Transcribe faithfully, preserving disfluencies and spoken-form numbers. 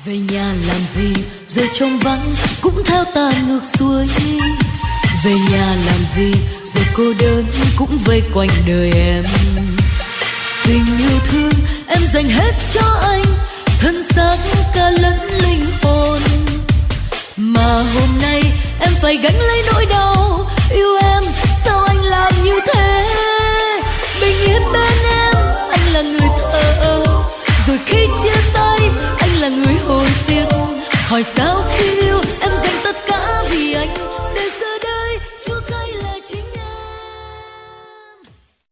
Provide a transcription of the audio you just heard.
Về nhà làm gì giờ trông vắng cũng theo ta ngược xuôi. Về nhà làm gì giờ cô đơn cũng vây quanh đời em. Tình yêu thương em dành hết cho anh, thân xác cả lẫn linh hồn. Mà hôm nay em phải gánh lấy nỗi đau yêu em.